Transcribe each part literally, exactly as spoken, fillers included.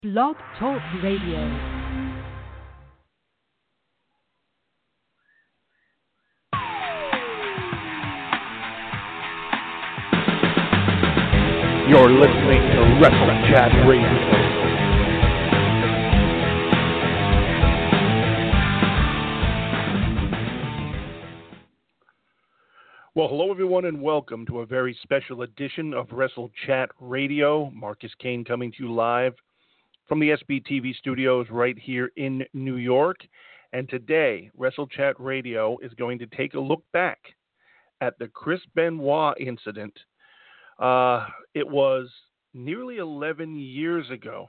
Blog Talk Radio. You're listening to Wrestle Chat Radio. Well, hello everyone and welcome to a very special edition of Wrestle Chat Radio. Marcus Kane coming to you live from the S B T V studios right here in New York. And today, Wrestle Chat Radio is going to take a look back at the Chris Benoit incident. Uh, it was nearly eleven years ago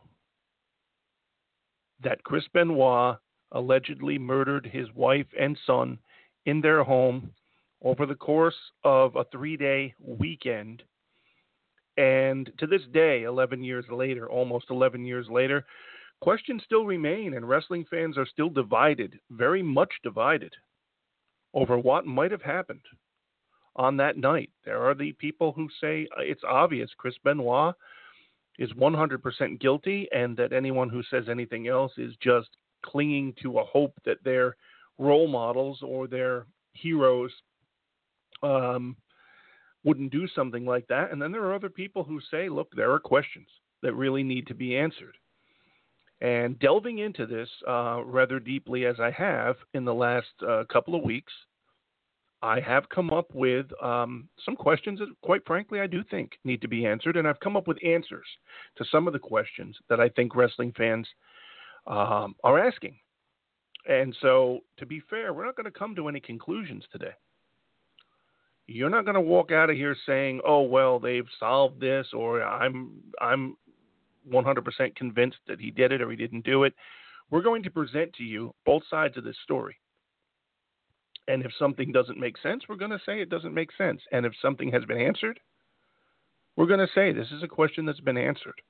that Chris Benoit allegedly murdered his wife and son in their home over the course of a three-day weekend. And to this day, eleven years later, almost eleven years later, questions still remain, and wrestling fans are still divided, very much divided, over what might have happened on that night. There are the people who say it's obvious Chris Benoit is one hundred percent guilty, and that anyone who says anything else is just clinging to a hope that their role models or their heroes um, wouldn't do something like that. And then there are other people who say, look, there are questions that really need to be answered. And delving into this uh, rather deeply as I have in the last uh, couple of weeks, I have come up with um, some questions that, quite frankly, I do think need to be answered. And I've come up with answers to some of the questions that I think wrestling fans um, are asking. And so, to be fair, we're not going to come to any conclusions today. You're not going to walk out of here saying, oh, well, they've solved this, or I'm I'm one hundred percent convinced that he did it or he didn't do it. We're going to present to you both sides of this story. And if something doesn't make sense, we're going to say it doesn't make sense. And if something has been answered, we're going to say this is a question that's been answered.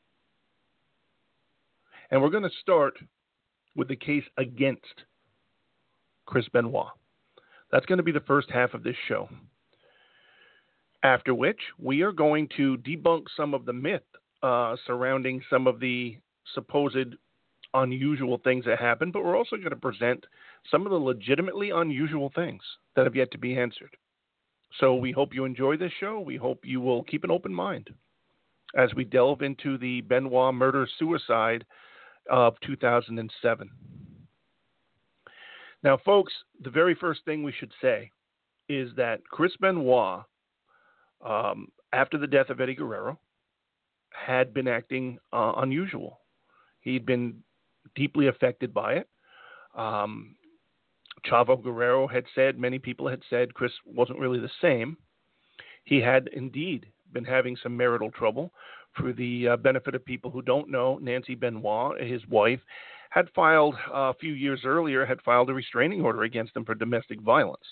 And we're going to start with the case against Chris Benoit. That's going to be the first half of this show. After which, we are going to debunk some of the myth uh, surrounding some of the supposed unusual things that happened, but we're also going to present some of the legitimately unusual things that have yet to be answered. So we hope you enjoy this show. We hope you will keep an open mind as we delve into the Benoit murder-suicide of two thousand seven. Now, folks, the very first thing we should say is that Chris Benoit, um, after the death of Eddie Guerrero, had been acting uh, unusual. He'd been deeply affected by it. Um, Chavo Guerrero had said, many people had said, Chris wasn't really the same. He had indeed been having some marital trouble. For the uh, benefit of people who don't know, Nancy Benoit, his wife, had filed uh, a few years earlier, had filed a restraining order against him for domestic violence.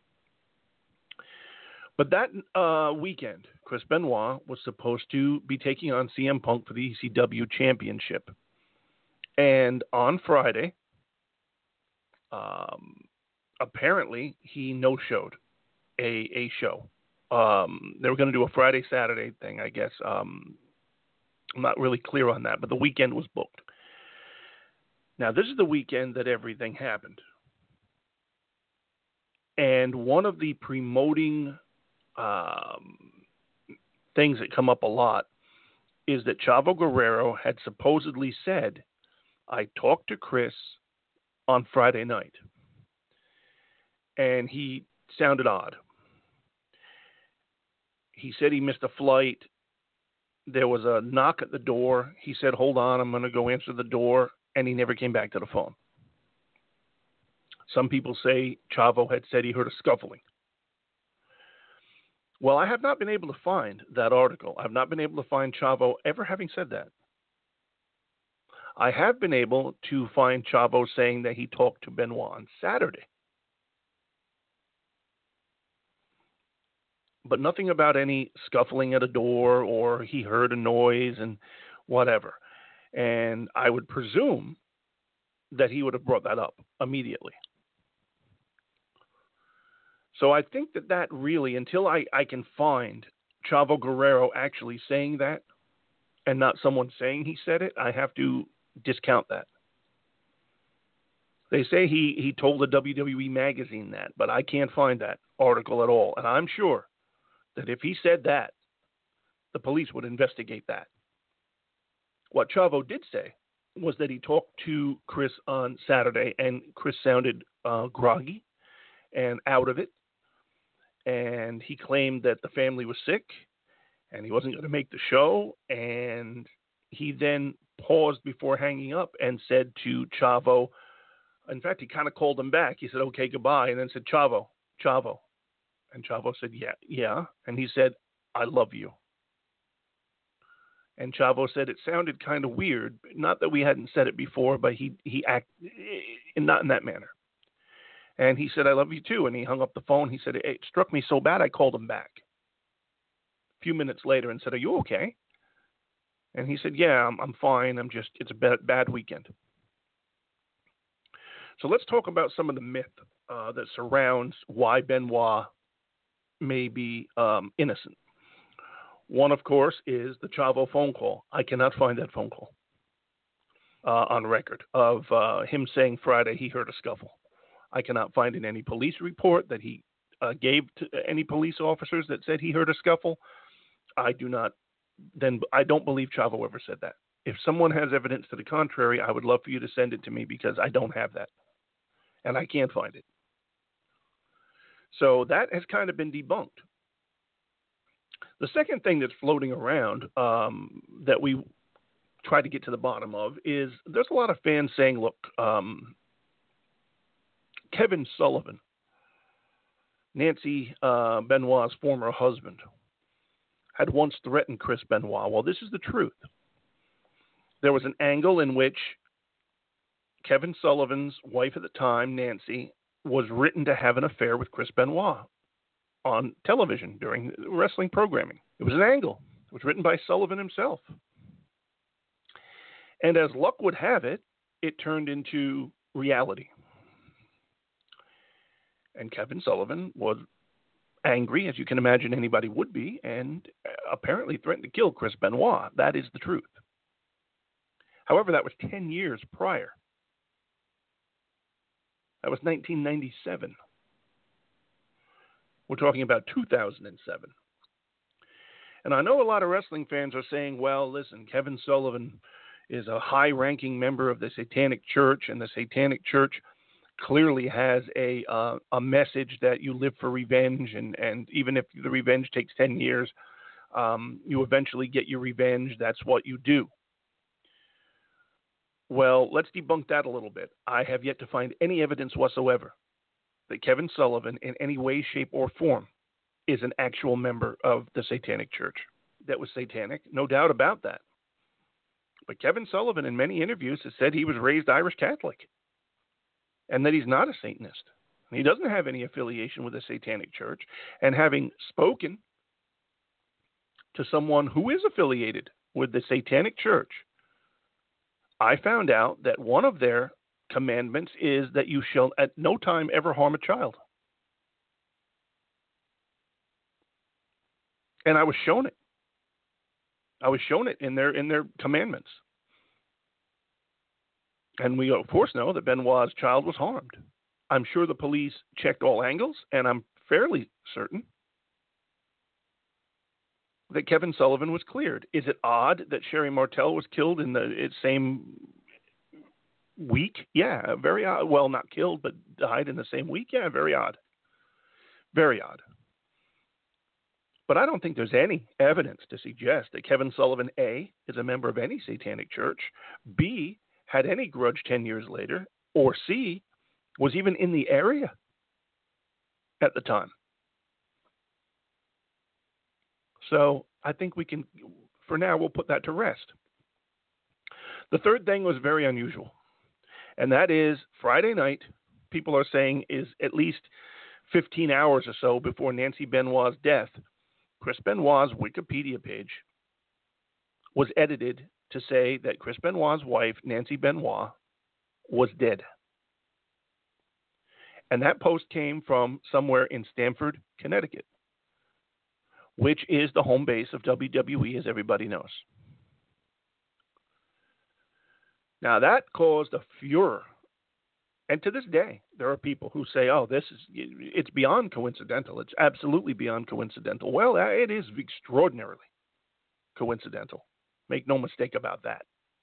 But that uh, weekend, Chris Benoit was supposed to be taking on C M Punk for the E C W championship. And on Friday, um, apparently he no-showed a, a show. Um, they were going to do a Friday, Saturday thing, I guess. Um, I'm not really clear on that, but the weekend was booked. Now, this is the weekend that everything happened. And one of the promoting um, things that come up a lot is that Chavo Guerrero had supposedly said, I talked to Chris on Friday night. And he sounded odd. He said he missed a flight. There was a knock at the door. He said, hold on, I'm going to go answer the door. And he never came back to the phone. Some people say Chavo had said he heard a scuffling. Well, I have not been able to find that article. I've not been able to find Chavo ever having said that. I have been able to find Chavo saying that he talked to Benoit on Saturday. But nothing about any scuffling at a door or he heard a noise and whatever. And I would presume that he would have brought that up immediately. So I think that that really, until I, I can find Chavo Guerrero actually saying that and not someone saying he said it, I have to discount that. They say he, he told a W W E magazine that, but I can't find that article at all. And I'm sure that if he said that, the police would investigate that. What Chavo did say was that he talked to Chris on Saturday, and Chris sounded uh, groggy and out of it. And he claimed that the family was sick and he wasn't going to make the show. And he then paused before hanging up and said to Chavo, in fact, he kind of called him back. He said, okay, goodbye. And then said, Chavo, Chavo. And Chavo said, yeah, yeah. And he said, I love you. And Chavo said it sounded kind of weird. Not that we hadn't said it before, but he, he acted not in that manner. And he said, I love you too. And he hung up the phone. He said, it struck me so bad, I called him back a few minutes later and said, are you okay? And he said, yeah, I'm, I'm fine. I'm just, it's a bad, bad weekend. So let's talk about some of the myth uh, that surrounds why Benoit may be um, innocent. One, of course, is the Chavo phone call. I cannot find that phone call uh, on record of uh, him saying Friday he heard a scuffle. I cannot find in any police report that he uh, gave to any police officers that said he heard a scuffle. I do not, then I don't believe Chavo ever said that. If someone has evidence to the contrary, I would love for you to send it to me because I don't have that. And I can't find it. So that has kind of been debunked. The second thing that's floating around um, that we try to get to the bottom of is there's a lot of fans saying, look, um, Kevin Sullivan, Nancy uh, Benoit's former husband, had once threatened Chris Benoit. Well, this is the truth. There was an angle in which Kevin Sullivan's wife at the time, Nancy, was written to have an affair with Chris Benoit on television during wrestling programming. It was an angle. It was written by Sullivan himself. And as luck would have it, it turned into reality. And Kevin Sullivan was angry, as you can imagine anybody would be, and apparently threatened to kill Chris Benoit. That is the truth. However, that was ten years prior. That was nineteen ninety-seven. We're talking about two thousand seven. And I know a lot of wrestling fans are saying, well, listen, Kevin Sullivan is a high-ranking member of the Satanic Church, and the Satanic Church clearly has a uh, a message that you live for revenge, and, and even if the revenge takes ten years, um, you eventually get your revenge. That's what you do. Well, let's debunk that a little bit. I have yet to find any evidence whatsoever that Kevin Sullivan in any way, shape, or form is an actual member of the Satanic Church that was satanic. No doubt about that. But Kevin Sullivan in many interviews has said he was raised Irish Catholic and that he's not a Satanist. He doesn't have any affiliation with the Satanic Church. And having spoken to someone who is affiliated with the Satanic Church, I found out that one of their commandments is that you shall at no time ever harm a child. And I was shown it. I was shown it in their in their commandments. And we, of course, know that Benoit's child was harmed. I'm sure the police checked all angles, and I'm fairly certain that Kevin Sullivan was cleared. Is it odd that Sherry Martel was killed in the same week? Yeah, very odd. Well, not killed, but died in the same week? Yeah, very odd. Very odd. But I don't think there's any evidence to suggest that Kevin Sullivan, A, is a member of any Satanic Church, B, had any grudge ten years later, or C, was even in the area at the time. So I think we can, for now, we'll put that to rest. The third thing was very unusual, and that is Friday night, people are saying is at least fifteen hours or so before Nancy Benoit's death, Chris Benoit's Wikipedia page was edited to say that Chris Benoit's wife, Nancy Benoit, was dead. And that post came from somewhere in Stamford, Connecticut, which is the home base of W W E, as everybody knows. Now, that caused a furor. And to this day, there are people who say, oh, this is, it's beyond coincidental. It's absolutely beyond coincidental. Well, it is extraordinarily coincidental. Make no mistake about that.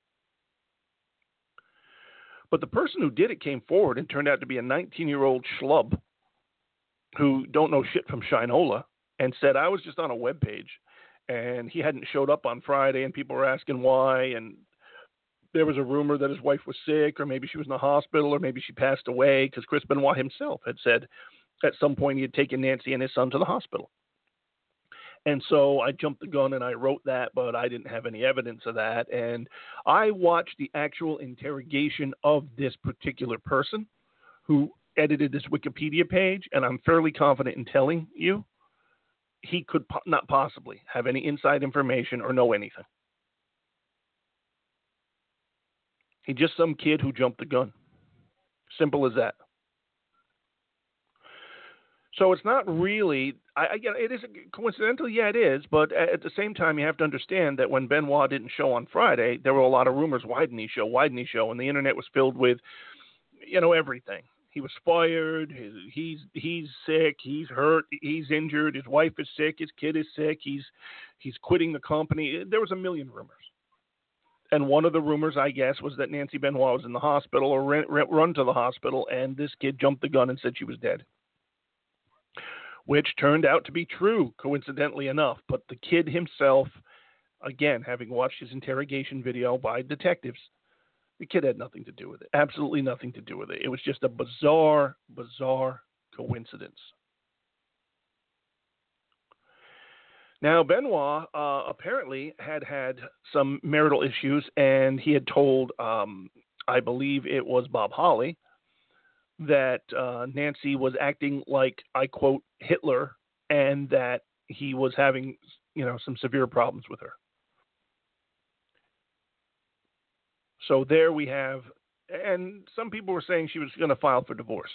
But the person who did it came forward and turned out to be a nineteen-year-old schlub who don't know shit from Shinola and said, I was just on a webpage and he hadn't showed up on Friday and people were asking why, and there was a rumor that his wife was sick, or maybe she was in the hospital, or maybe she passed away, because Chris Benoit himself had said at some point he had taken Nancy and his son to the hospital. And so I jumped the gun and I wrote that, but I didn't have any evidence of that. And I watched the actual interrogation of this particular person who edited this Wikipedia page, and I'm fairly confident in telling you he could po- not possibly have any inside information or know anything. He's just some kid who jumped the gun. Simple as that. So it's not really, I, I, it is coincidental, yeah, it is, but at the same time, you have to understand that when Benoit didn't show on Friday, there were a lot of rumors, why didn't he show, why didn't he show, and the internet was filled with, you know, everything. He was fired, his, he's he's sick, he's hurt, he's injured, his wife is sick, his kid is sick, he's he's quitting the company. There was a million rumors. And one of the rumors, I guess, was that Nancy Benoit was in the hospital or ran, run to the hospital, and this kid jumped the gun and said she was dead. Which turned out to be true, coincidentally enough. But the kid himself, again, having watched his interrogation video by detectives, the kid had nothing to do with it. Absolutely nothing to do with it. It was just a bizarre, bizarre coincidence. Now, Benoit uh, apparently had had some marital issues, and he had told, um, I believe it was Bob Holly, that uh, Nancy was acting like, I quote, Hitler, and that he was having, you know, some severe problems with her. So there we have, and some people were saying she was going to file for divorce.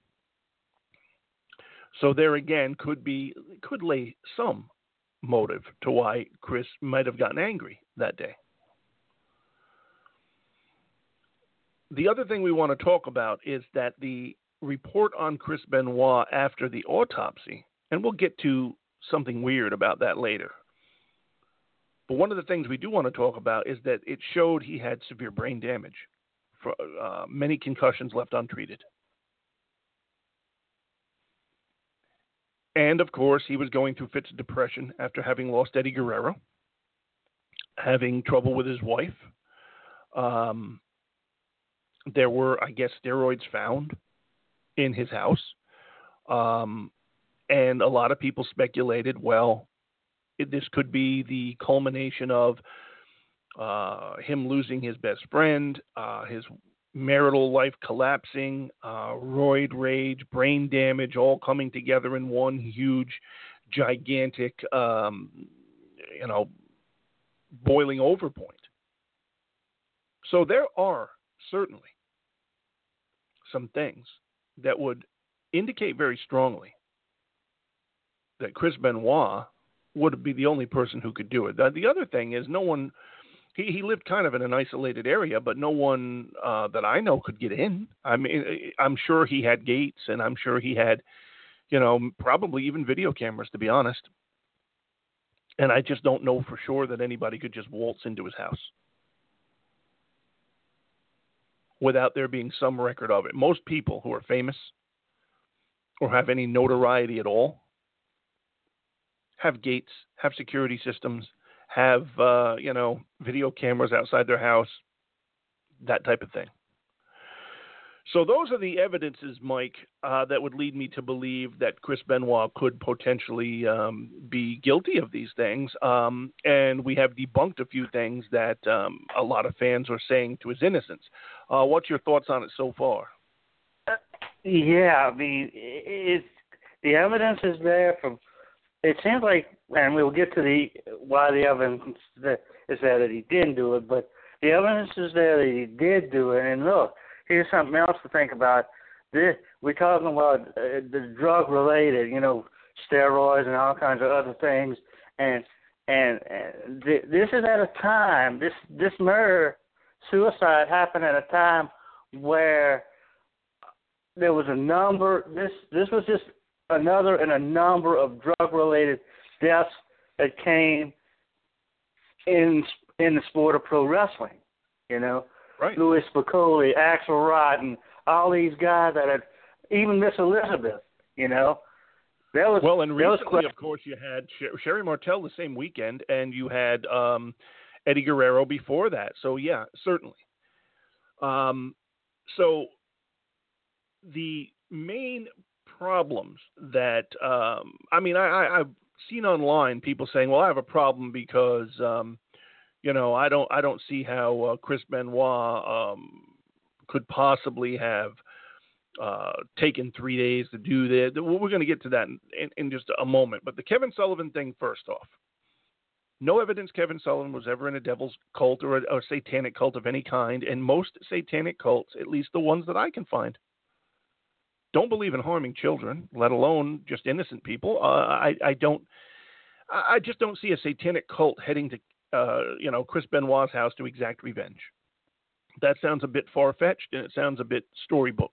So there again could be, could lay some motive to why Chris might have gotten angry that day. The other thing we want to talk about is that the report on Chris Benoit after the autopsy, and we'll get to something weird about that later. But one of the things we do want to talk about is that it showed he had severe brain damage, for uh, many concussions left untreated. And, of course, he was going through fits of depression after having lost Eddie Guerrero, having trouble with his wife. Um, there were, I guess, steroids found in his house. Um, and a lot of people speculated, well, it, this could be the culmination of uh, him losing his best friend, uh, his marital life collapsing, uh, roid rage, brain damage, all coming together in one huge, gigantic, um, you know, boiling over point. So there are certainly some things that would indicate very strongly that Chris Benoit would be the only person who could do it. The other thing is no one... He, he lived kind of in an isolated area, but no one uh, that I know could get in. I mean, I'm sure he had gates, and I'm sure he had, you know, probably even video cameras, to be honest. And I just don't know for sure that anybody could just waltz into his house without there being some record of it. Most people who are famous or have any notoriety at all have gates, have security systems, have, uh, you know, video cameras outside their house, that type of thing. So those are the evidences, Mike, uh, that would lead me to believe that Chris Benoit could potentially um, be guilty of these things. Um, and we have debunked a few things that um, a lot of fans are saying to his innocence. Uh, what's your thoughts on it so far? Uh, yeah, I mean, it's, the evidence is there from... It seems like, and we'll get to the why the evidence is there that he didn't do it, but the evidence is there that he did do it. And look, here's something else to think about. This, we're talking about uh, the drug-related, you know, steroids and all kinds of other things. And and, and th- this is at a time, this this murder suicide happened at a time where there was a number. This this was just another in a number of drug-related deaths that came in in the sport of pro wrestling. You know, right. Louis Spicoli, Axel Rotten, all these guys that had, even Miss Elizabeth. You know, there was well, and recently, was, of course, you had Sher- Sherry Martel the same weekend, and you had um, Eddie Guerrero before that. So yeah, certainly. Um, so the main problems that um, I mean, I, I, I've seen online people saying, "Well, I have a problem because um, you know I don't I don't see how uh, Chris Benoit um, could possibly have uh, taken three days to do this." We're going to get to that in, in, in just a moment. But the Kevin Sullivan thing, first off, no evidence Kevin Sullivan was ever in a devil's cult or a, a satanic cult of any kind, and most satanic cults, at least the ones that I can find, don't believe in harming children, let alone just innocent people. Uh, I, I don't. I just don't see a satanic cult heading to, uh, you know, Chris Benoit's house to exact revenge. That sounds a bit far-fetched, and it sounds a bit storybook.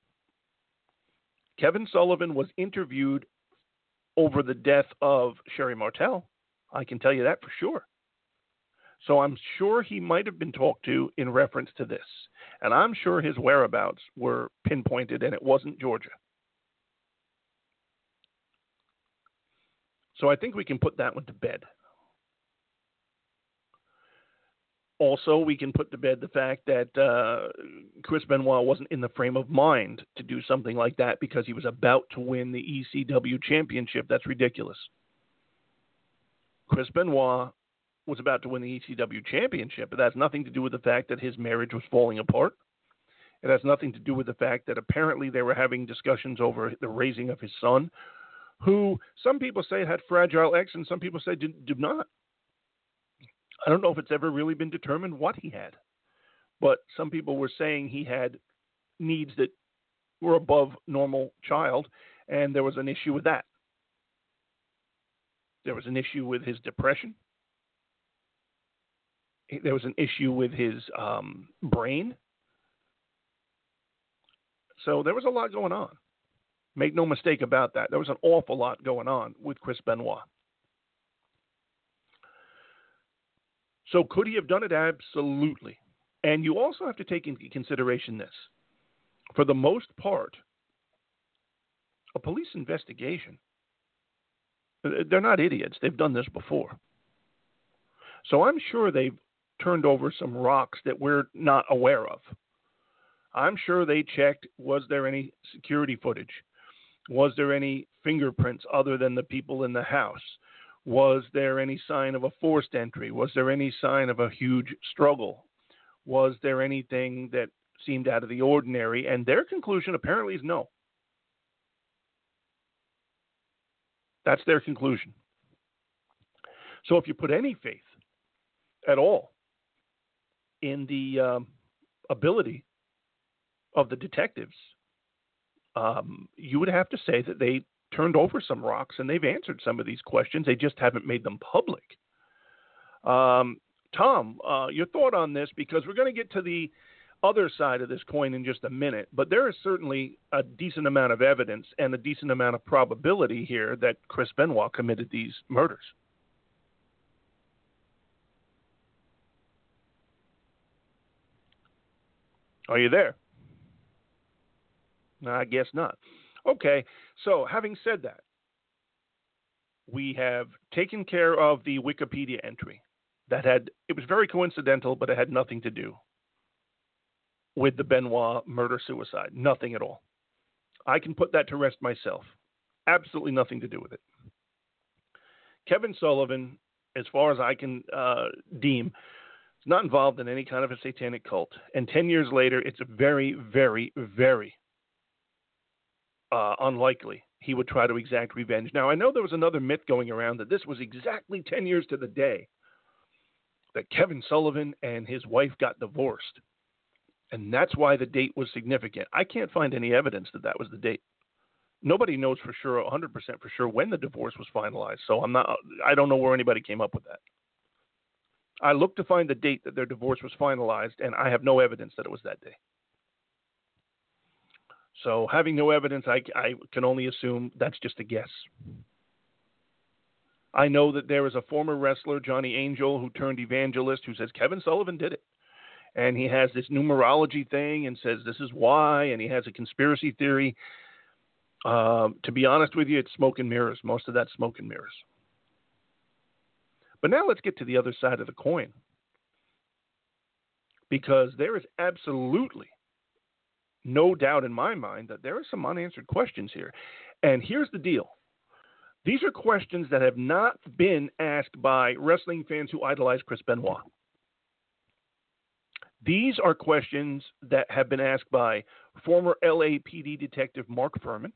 Kevin Sullivan was interviewed over the death of Sherry Martel. I can tell you that for sure. So I'm sure he might have been talked to in reference to this. And I'm sure his whereabouts were pinpointed, and it wasn't Georgia. So I think we can put that one to bed. Also, we can put to bed the fact that uh, Chris Benoit wasn't in the frame of mind to do something like that because he was about to win the E C W championship. That's ridiculous. Chris Benoit was about to win the E C W championship, but that has nothing to do with the fact that his marriage was falling apart. It has nothing to do with the fact that apparently they were having discussions over the raising of his son, who some people say had Fragile X and some people say did, did not. I don't know if it's ever really been determined what he had, but some people were saying he had needs that were above normal child, and there was an issue with that. There was an issue with his depression. There was an issue with his um, brain. So there was a lot going on. Make no mistake about that. There was an awful lot going on with Chris Benoit. So could he have done it? Absolutely. And you also have to take into consideration this. For the most part, a police investigation, they're not idiots. They've done this before. So I'm sure they've turned over some rocks that we're not aware of. I'm sure they checked, was there any security footage? Was there any fingerprints other than the people in the house? Was there any sign of a forced entry? Was there any sign of a huge struggle? Was there anything that seemed out of the ordinary? And their conclusion apparently is no. That's their conclusion. So if you put any faith at all in the um, ability of the detectives, um, you would have to say that they turned over some rocks and they've answered some of these questions. They just haven't made them public. Um, Tom, uh, your thought on this, because we're going to get to the other side of this coin in just a minute, but there is certainly a decent amount of evidence and a decent amount of probability here that Chris Benoit committed these murders. Are you there? I guess not. Okay, so having said that, we have taken care of the Wikipedia entry that had, it was very coincidental, but it had nothing to do with the Benoit murder-suicide. Nothing at all. I can put that to rest myself. Absolutely nothing to do with it. Kevin Sullivan, as far as I can uh, deem, is not involved in any kind of a satanic cult. And ten years later, it's very, very, very uh, unlikely he would try to exact revenge. Now, I know there was another myth going around that this was exactly ten years to the day that Kevin Sullivan and his wife got divorced. And that's why the date was significant. I can't find any evidence that that was the date. Nobody knows for sure, one hundred percent for sure, when the divorce was finalized. So I'm not, I don't know where anybody came up with that. I looked to find the date that their divorce was finalized, and I have no evidence that it was that day. So having no evidence, I, I can only assume that's just a guess. I know that there is a former wrestler, Johnny Angel, who turned evangelist, who says Kevin Sullivan did it. And he has this numerology thing and says this is why, and he has a conspiracy theory. Um, to be honest with you, it's smoke and mirrors. Most of that's smoke and mirrors. But now let's get to the other side of the coin. Because there is absolutely no doubt in my mind that there are some unanswered questions here. And here's the deal. These are questions that have not been asked by wrestling fans who idolize Chris Benoit. These are questions that have been asked by former L A P D detective Mark Furman,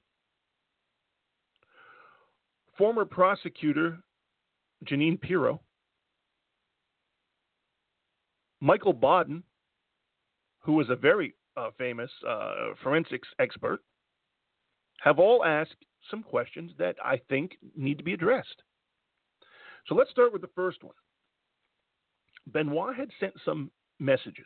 former prosecutor Jeanine Pirro, Michael Baden, who was a very uh, famous uh, forensics expert, have all asked some questions that I think need to be addressed. So let's start with the first one. Benoit had sent some messages,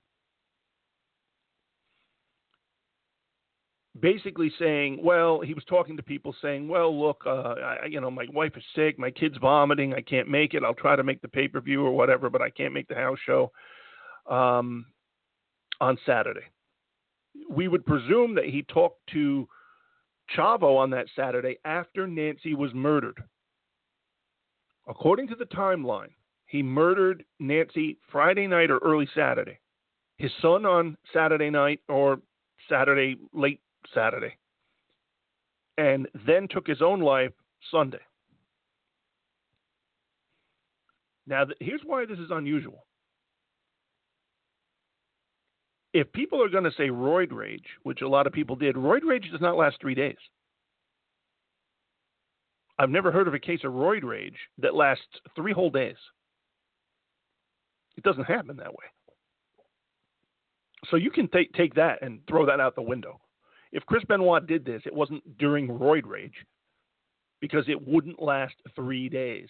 basically saying, well, he was talking to people saying, well, look, uh, I, you know, my wife is sick, my kid's vomiting, I can't make it. I'll try to make the pay-per-view or whatever, but I can't make the house show um, on Saturday. We would presume that he talked to Chavo on that Saturday after Nancy was murdered. According to the timeline, he murdered Nancy Friday night or early Saturday. His son on Saturday night or Saturday, late Saturday. And then took his own life Sunday. Now, here's why this is unusual. If people are going to say roid rage, which a lot of people did, roid rage does not last three days. I've never heard of a case of roid rage that lasts three whole days. It doesn't happen that way. So you can take take that and throw that out the window. If Chris Benoit did this, it wasn't during roid rage because it wouldn't last three days.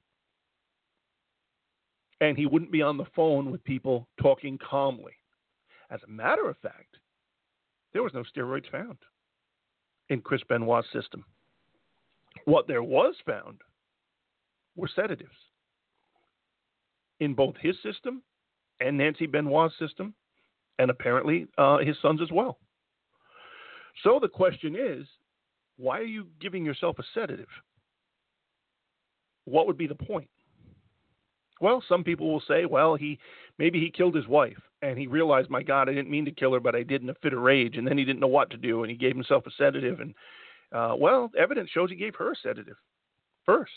And he wouldn't be on the phone with people talking calmly. As a matter of fact, there was no steroids found in Chris Benoit's system. What there was found were sedatives in both his system and Nancy Benoit's system, and apparently uh, his son's as well. So the question is, why are you giving yourself a sedative? What would be the point? Well, some people will say, well, he maybe he killed his wife, and he realized, my God, I didn't mean to kill her, but I did in a fit of rage, and then he didn't know what to do, and he gave himself a sedative. And, uh, well, evidence shows he gave her a sedative first.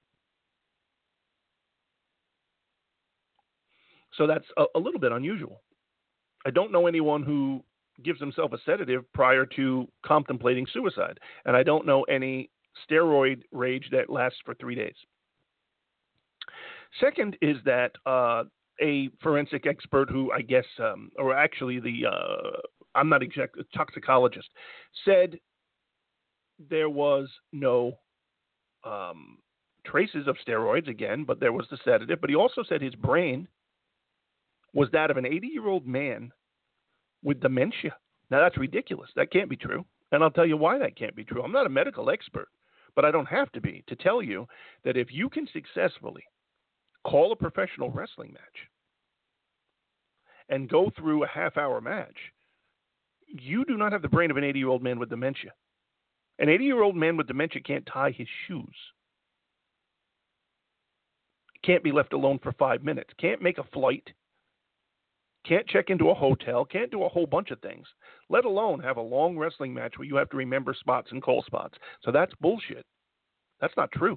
So that's a, a little bit unusual. I don't know anyone who gives himself a sedative prior to contemplating suicide, and I don't know any steroid rage that lasts for three days. Second is that uh, a forensic expert who I guess, um, or actually the, uh, I'm not exactly a toxicologist, said there was no um, traces of steroids again, but there was the sedative. But he also said his brain was that of an eighty-year-old man with dementia. Now, that's ridiculous. That can't be true. And I'll tell you why that can't be true. I'm not a medical expert, but I don't have to be to tell you that if you can successfully call a professional wrestling match and go through a half-hour match, you do not have the brain of an eighty-year-old man with dementia. An eighty-year-old man with dementia can't tie his shoes, can't be left alone for five minutes, can't make a flight, can't check into a hotel, can't do a whole bunch of things, let alone have a long wrestling match where you have to remember spots and call spots. So that's bullshit. That's not true.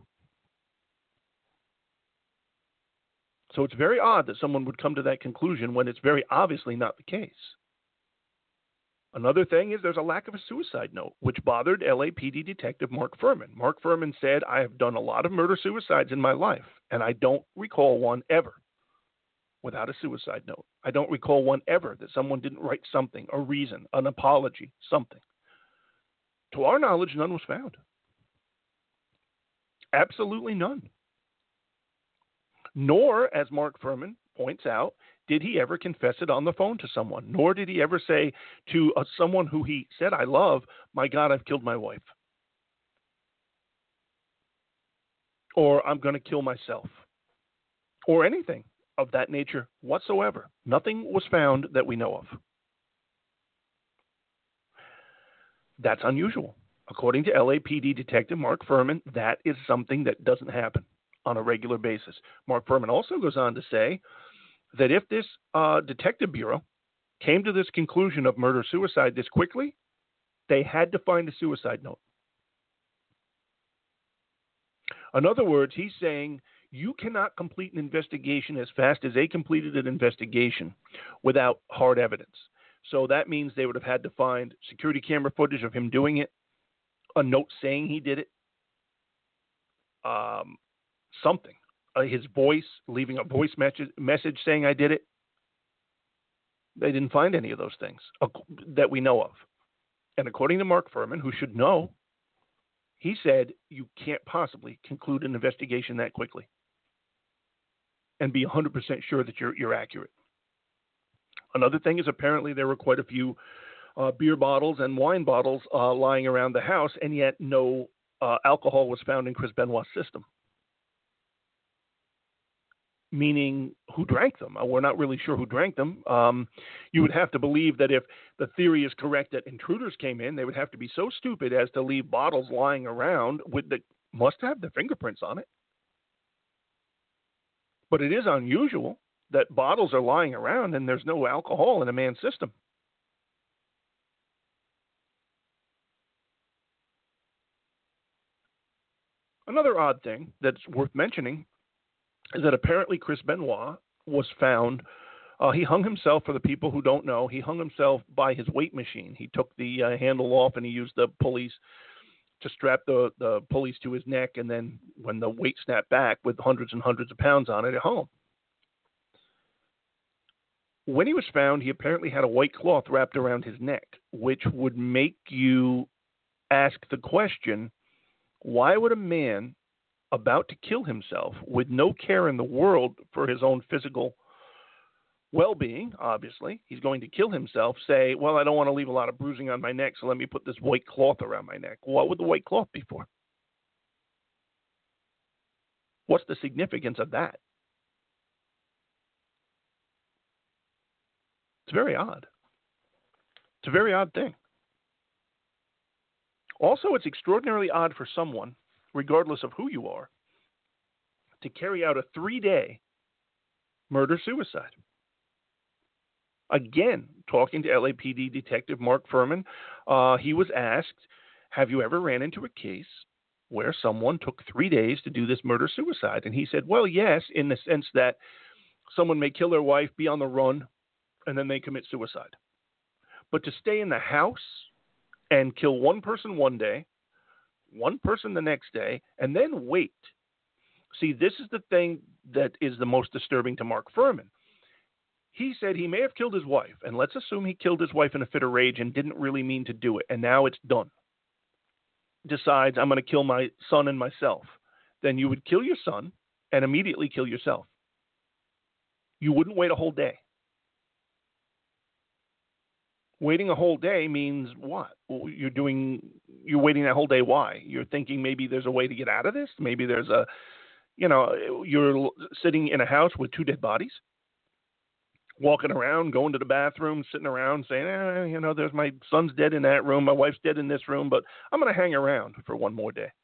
So it's very odd that someone would come to that conclusion when it's very obviously not the case. Another thing is there's a lack of a suicide note, which bothered L A P D detective Mark Furman. Mark Furman said, I have done a lot of murder-suicides in my life, and I don't recall one ever without a suicide note. I don't recall one ever that someone didn't write something, a reason, an apology, something. To our knowledge, none was found. Absolutely none. Nor, as Mark Furman points out, did he ever confess it on the phone to someone. Nor did he ever say to uh, someone who he said, I love, my God, I've killed my wife. Or I'm going to kill myself. Or anything of that nature whatsoever. Nothing was found that we know of. That's unusual. According to L A P D Detective Mark Furman, that is something that doesn't happen on a regular basis. Mark Furman also goes on to say that if this uh, detective bureau came to this conclusion of murder-suicide this quickly, they had to find a suicide note. In other words, he's saying you cannot complete an investigation as fast as they completed an investigation without hard evidence. So that means they would have had to find security camera footage of him doing it, a note saying he did it, um, something, uh, his voice, leaving a voice message, message saying I did it. They didn't find any of those things uh, that we know of. And according to Mark Furman, who should know, he said you can't possibly conclude an investigation that quickly and be one hundred percent sure that you're, you're accurate. Another thing is apparently there were quite a few uh, beer bottles and wine bottles uh, lying around the house, and yet no uh, alcohol was found in Chris Benoit's system. Meaning who drank them. We're not really sure who drank them. Um, you would have to believe that if the theory is correct that intruders came in, they would have to be so stupid as to leave bottles lying around with the must have the fingerprints on it. But it is unusual that bottles are lying around and there's no alcohol in a man's system. Another odd thing that's worth mentioning is that apparently Chris Benoit was found, uh, he hung himself, for the people who don't know, he hung himself by his weight machine. He took the uh, handle off and he used the pulleys to strap the, the pulleys to his neck, and then when the weight snapped back with hundreds and hundreds of pounds on it, it hung him. When he was found, he apparently had a white cloth wrapped around his neck, which would make you ask the question, why would a man about to kill himself with no care in the world for his own physical well-being, obviously, he's going to kill himself, say, well, I don't want to leave a lot of bruising on my neck, so let me put this white cloth around my neck. What would the white cloth be for? What's the significance of that? It's very odd. It's a very odd thing. Also, it's extraordinarily odd for someone, regardless of who you are, to carry out a three-day murder-suicide. Again, talking to L A P D Detective Mark Furman, uh, he was asked, have you ever ran into a case where someone took three days to do this murder-suicide? And he said, well, yes, in the sense that someone may kill their wife, be on the run, and then they commit suicide. But to stay in the house and kill one person one day, one person the next day, and then wait. See, this is the thing that is the most disturbing to Mark Furman. He said he may have killed his wife, and let's assume he killed his wife in a fit of rage and didn't really mean to do it, and now it's done. Decides, I'm going to kill my son and myself. Then you would kill your son and immediately kill yourself. You wouldn't wait a whole day. Waiting a whole day means what? You're doing, you're waiting that whole day. Why? You're thinking maybe there's a way to get out of this. Maybe there's a, you know, you're sitting in a house with two dead bodies, walking around, going to the bathroom, sitting around saying, eh, you know, there's my son's dead in that room. My wife's dead in this room, but I'm going to hang around for one more day.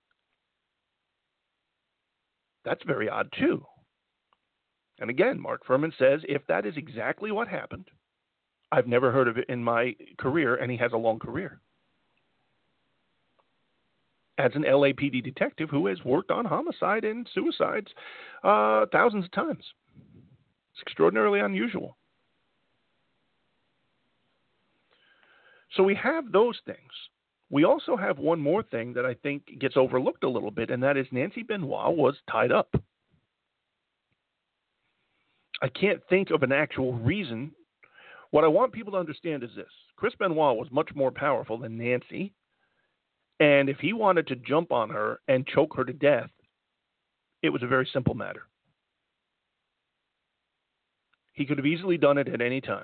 That's very odd too. And again, Mark Furman says, if that is exactly what happened, I've never heard of it in my career, and he has a long career as an L A P D detective who has worked on homicide and suicides uh, thousands of times. It's extraordinarily unusual. So we have those things. We also have one more thing that I think gets overlooked a little bit, and that is Nancy Benoit was tied up. I can't think of an actual reason. What I want people to understand is this. Chris Benoit was much more powerful than Nancy. And if he wanted to jump on her and choke her to death, it was a very simple matter. He could have easily done it at any time.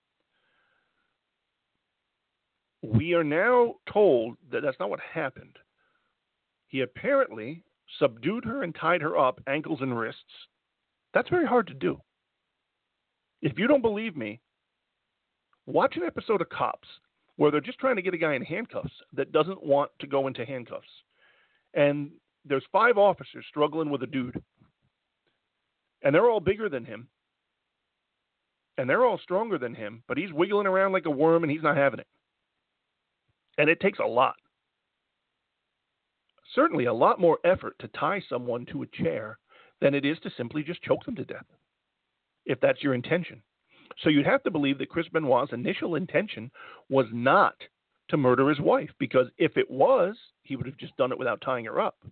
We are now told that that's not what happened. He apparently subdued her and tied her up, ankles and wrists. That's very hard to do. If you don't believe me, watch an episode of Cops where they're just trying to get a guy in handcuffs that doesn't want to go into handcuffs. And there's five officers struggling with a dude. And they're all bigger than him. And they're all stronger than him, but he's wiggling around like a worm and he's not having it. And it takes a lot. Certainly a lot more effort to tie someone to a chair than it is to simply just choke them to death, if that's your intention. So you'd have to believe that Chris Benoit's initial intention was not to murder his wife, because if it was, he would have just done it without tying her up.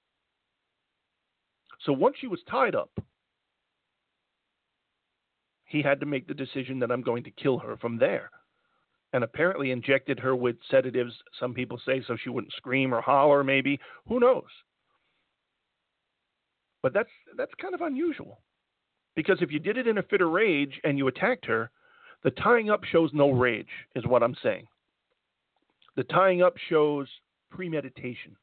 So once she was tied up, he had to make the decision that I'm going to kill her from there. And apparently injected her with sedatives, some people say, so she wouldn't scream or holler, maybe. Who knows? But that's that's kind of unusual. Because if you did it in a fit of rage and you attacked her, the tying up shows no rage, is what I'm saying. The tying up shows premeditation.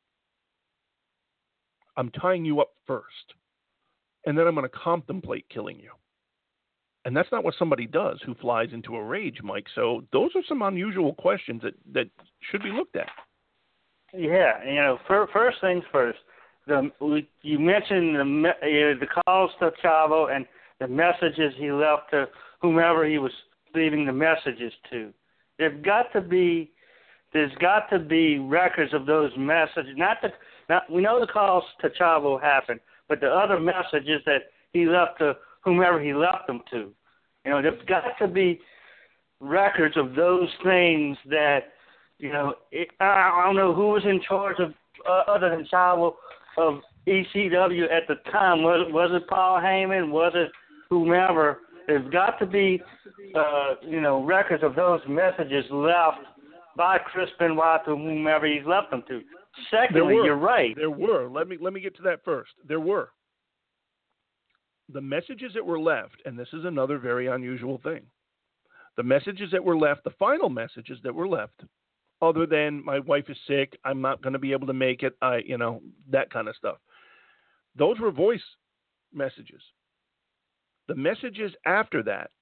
I'm tying you up first, and then I'm going to contemplate killing you. And that's not what somebody does who flies into a rage, Mike. So those are some unusual questions that, that should be looked at. Yeah, you know, for, first things first. The, we, you mentioned the, uh, the calls to Chavo and the messages he left to whomever he was leaving the messages to. There's got to be, there's got to be records of those messages. Not that, not we know the calls to Chavo happened, but the other messages that he left to whomever he left them to. You know, there's got to be records of those things that, you know, it, I don't know who was in charge of, uh, other than Chavo, of E C W at the time. Was, was it Paul Heyman? Was it whomever? There's got to be, uh, you know, records of those messages left by Chris Benoit to whomever he's left them to. Secondly, you're right. There were. Let me let me get to that first. There were. The messages that were left, and this is another very unusual thing, the messages that were left, the final messages that were left, other than my wife is sick, I'm not going to be able to make it, I, you know, that kind of stuff. Those were voice messages. The messages after that,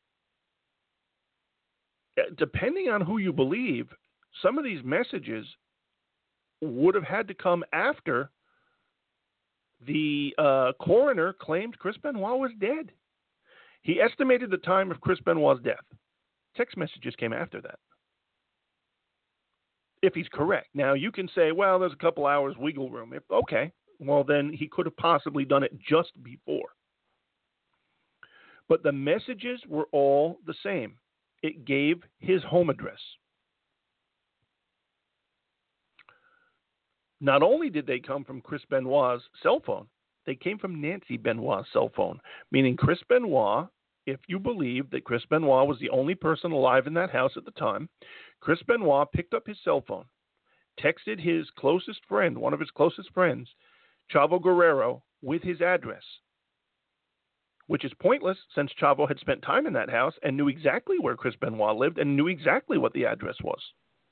depending on who you believe, some of these messages would have had to come after the uh, coroner claimed Chris Benoit was dead. He estimated the time of Chris Benoit's death. Text messages came after that. If he's correct. Now, you can say, well, there's a couple hours wiggle room. If, okay, well, then he could have possibly done it just before. But the messages were all the same. It gave his home address. Not only did they come from Chris Benoit's cell phone, they came from Nancy Benoit's cell phone, meaning Chris Benoit, if you believe that Chris Benoit was the only person alive in that house at the time, Chris Benoit picked up his cell phone, texted his closest friend, one of his closest friends, Chavo Guerrero, with his address, which is pointless since Chavo had spent time in that house and knew exactly where Chris Benoit lived and knew exactly what the address was.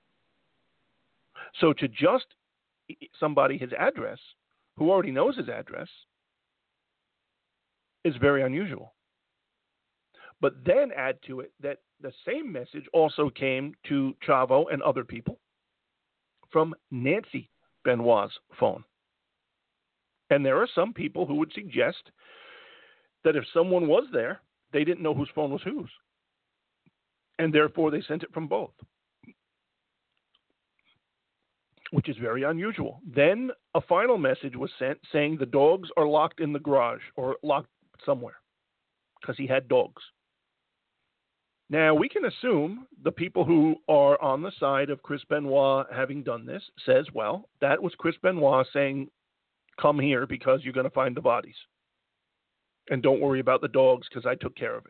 So to just somebody his address, who already knows his address, is very unusual. But then add to it that the same message also came to Chavo and other people from Nancy Benoit's phone. And there are some people who would suggest that if someone was there, they didn't know whose phone was whose. And therefore they sent it from both, which is very unusual. Then a final message was sent saying the dogs are locked in the garage or locked somewhere because he had dogs. Now, we can assume the people who are on the side of Chris Benoit having done this says, well, that was Chris Benoit saying, come here because you're going to find the bodies. And don't worry about the dogs because I took care of it.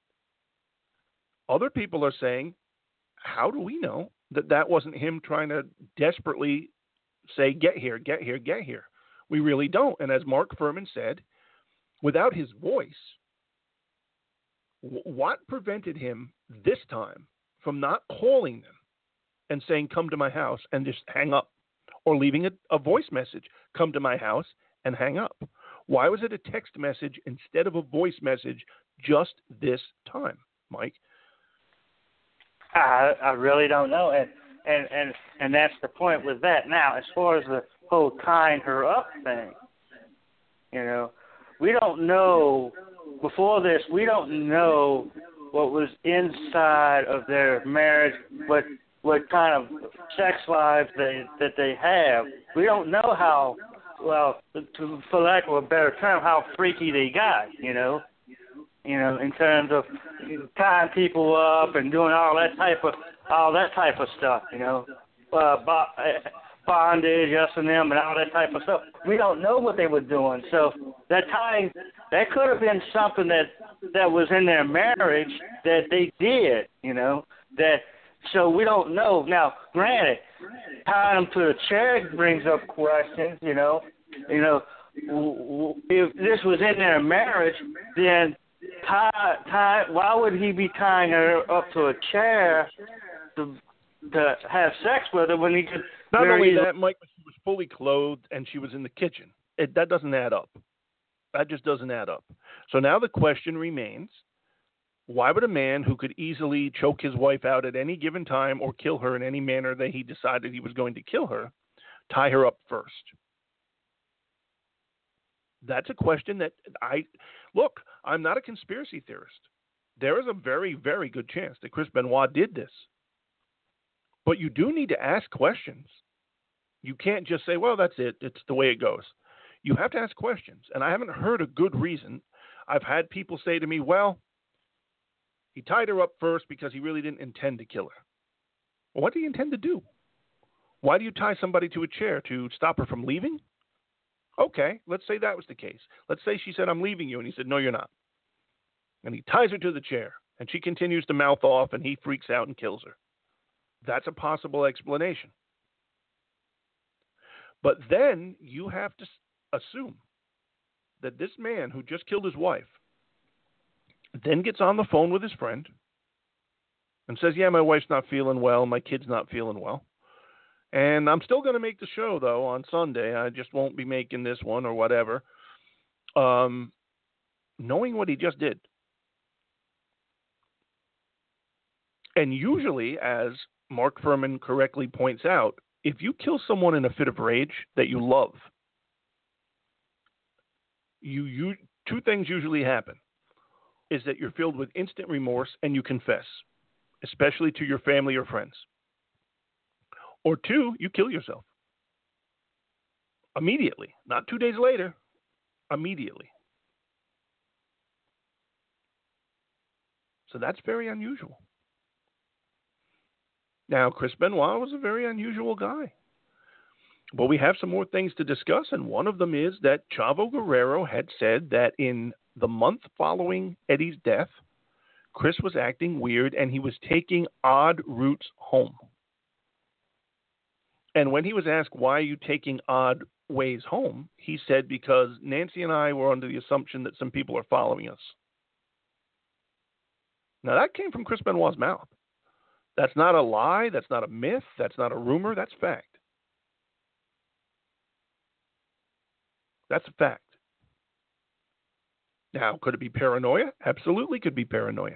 Other people are saying, how do we know that that wasn't him trying to desperately say, get here, get here, get here? We really don't. And as Mark Furman said, without his voice, What prevented him this time from not calling them and saying, come to my house, and just hang up, or leaving a, a voice message, come to my house and hang up? Why was it a text message instead of a voice message just this time, Mike? I, I really don't know. And, and, and, and that's the point with that. Now, as far as the whole tying her up thing, you know, we don't know, before this, we don't know what was inside of their marriage, what what kind of sex lives they that they have. We don't know how, well, to, for lack of a better term, how freaky they got, you know, you know, in terms of tying people up and doing all that type of all that type of stuff, you know, uh, bondage, us and them, and all that type of stuff. We don't know what they were doing, so that tying, that could have been something that that was in their marriage that they did, you know, that. So we don't know. Now, granted, tying them to the chair brings up questions, you know. You know, if this was in their marriage, then tie, tie, why would he be tying her up to a chair to, to have sex with her when he could... Not only that, Mike, she was fully clothed and she was in the kitchen. It, that doesn't add up. That just doesn't add up. So now the question remains, why would a man who could easily choke his wife out at any given time or kill her in any manner that he decided he was going to kill her, tie her up first? That's a question that I, look, I'm not a conspiracy theorist. There is a very, very good chance that Chris Benoit did this. But you do need to ask questions. You can't just say, well, that's it. It's the way it goes. You have to ask questions. And I haven't heard a good reason. I've had people say to me, well, he tied her up first because he really didn't intend to kill her. Well, what do you intend to do? Why do you tie somebody to a chair? To stop her from leaving? Okay, let's say that was the case. Let's say she said, I'm leaving you. And he said, no, you're not. And he ties her to the chair. And she continues to mouth off, and he freaks out and kills her. That's a possible explanation. But then you have to assume that this man who just killed his wife then gets on the phone with his friend and says, yeah, my wife's not feeling well, my kid's not feeling well, and I'm still going to make the show, though, on Sunday. I just won't be making this one or whatever, um, knowing what he just did. And usually, as Mark Fuhrman correctly points out, if you kill someone in a fit of rage that you love, you, you two things usually happen. Is that you're filled with instant remorse and you confess, especially to your family or friends. Or two, you kill yourself. Immediately. Not two days later. Immediately. So that's very unusual. Now, Chris Benoit was a very unusual guy. But we have some more things to discuss, and one of them is that Chavo Guerrero had said that in the month following Eddie's death, Chris was acting weird and he was taking odd routes home. And when he was asked, why are you taking odd ways home? He said, because Nancy and I were under the assumption that some people are following us. Now that came from Chris Benoit's mouth. That's not a lie. That's not a myth. That's not a rumor. That's fact. That's a fact. Now, could it be paranoia? Absolutely could be paranoia.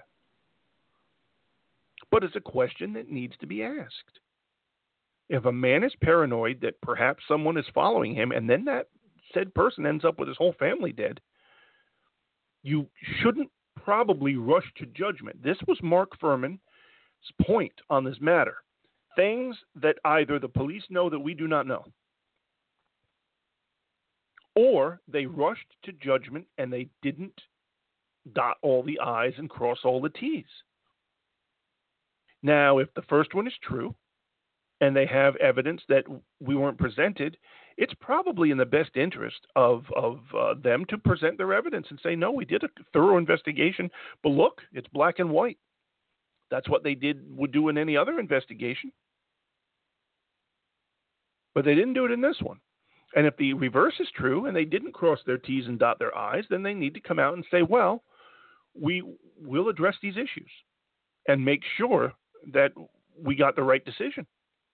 But it's a question that needs to be asked. If a man is paranoid that perhaps someone is following him and then that said person ends up with his whole family dead, you shouldn't probably rush to judgment. This was Mark Fuhrman's point on this matter. Things that either the police know that we do not know, or they rushed to judgment and they didn't dot all the I's and cross all the T's. Now, if the first one is true and they have evidence that we weren't presented, it's probably in the best interest of, of uh, them to present their evidence and say, no, we did a thorough investigation, but look, it's black and white. That's what they did would do in any other investigation. But they didn't do it in this one. And if the reverse is true and they didn't cross their T's and dot their I's, then they need to come out and say, well, we will address these issues and make sure that we got the right decision.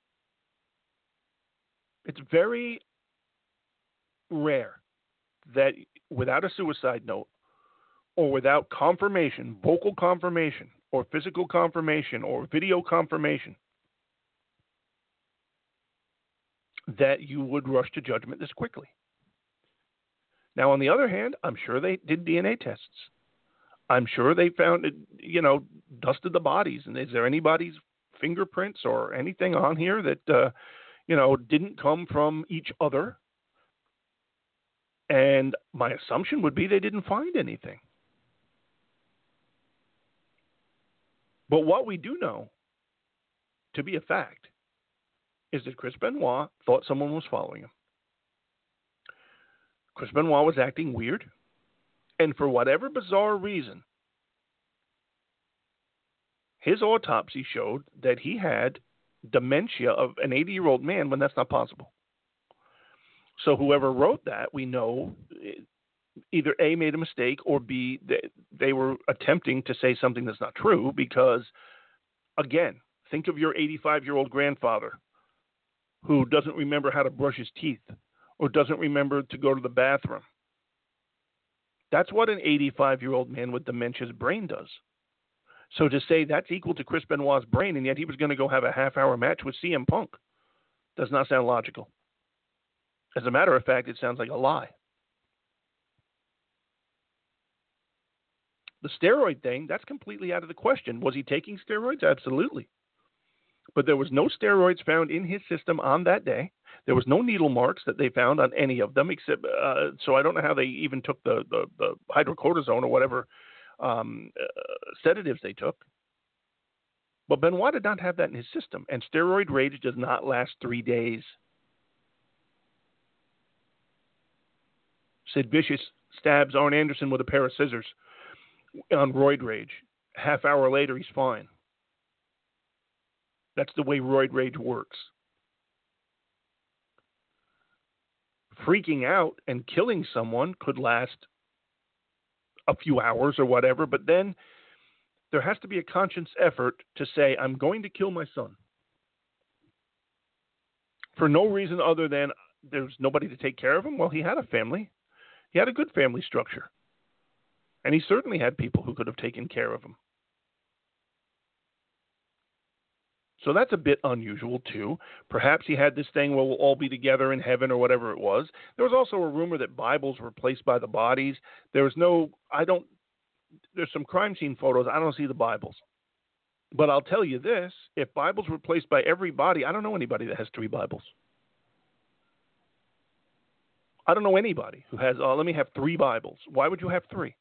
It's very rare that without a suicide note or without confirmation, vocal confirmation or physical confirmation or video confirmation, that you would rush to judgment this quickly. Now, on the other hand, I'm sure they did D N A tests. I'm sure they found, you know, dusted the bodies. And is there anybody's fingerprints or anything on here that, uh, you know, didn't come from each other? And my assumption would be they didn't find anything. But what we do know to be a fact is that Chris Benoit thought someone was following him. Chris Benoit was acting weird. And for whatever bizarre reason, his autopsy showed that he had dementia of an eighty-year-old man when that's not possible. So whoever wrote that, we know either A, made a mistake, or B, they, they were attempting to say something that's not true because, again, think of your eighty-five-year-old grandfather who doesn't remember how to brush his teeth or doesn't remember to go to the bathroom. That's what an eighty-five-year-old man with dementia's brain does. So to say that's equal to Chris Benoit's brain, and yet he was going to go have a half-hour match with C M Punk, does not sound logical. As a matter of fact, it sounds like a lie. The steroid thing, that's completely out of the question. Was he taking steroids? Absolutely. But there was no steroids found in his system on that day. There was no needle marks that they found on any of them, except uh, so I don't know how they even took the, the, the hydrocortisone or whatever um, uh, sedatives they took. But Benoit did not have that in his system, and steroid rage does not last three days. Sid Vicious stabs Arn Anderson with a pair of scissors on roid rage. Half hour later, he's fine. That's the way roid rage works. Freaking out and killing someone could last a few hours or whatever, but then there has to be a conscious effort to say, I'm going to kill my son. For no reason other than there's nobody to take care of him. Well, he had a family. He had a good family structure. And he certainly had people who could have taken care of him. So that's a bit unusual, too. Perhaps he had this thing where we'll all be together in heaven or whatever it was. There was also a rumor that Bibles were placed by the bodies. There was no, I don't, there's some crime scene photos. I don't see the Bibles. But I'll tell you this, if Bibles were placed by every body, I don't know anybody that has three Bibles. I don't know anybody who has, oh, let me have three Bibles. Why would you have three?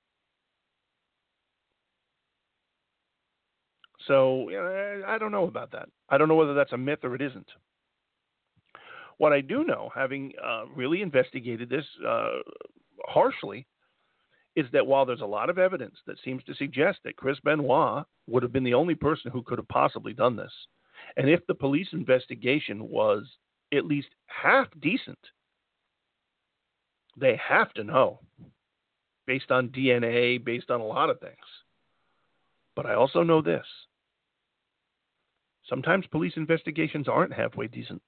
So you know, I don't know about that. I don't know whether that's a myth or it isn't. What I do know, having uh, really investigated this uh, harshly, is that while there's a lot of evidence that seems to suggest that Chris Benoit would have been the only person who could have possibly done this, and if the police investigation was at least half decent, they have to know, based on D N A, based on a lot of things. But I also know this. Sometimes police investigations aren't halfway decent.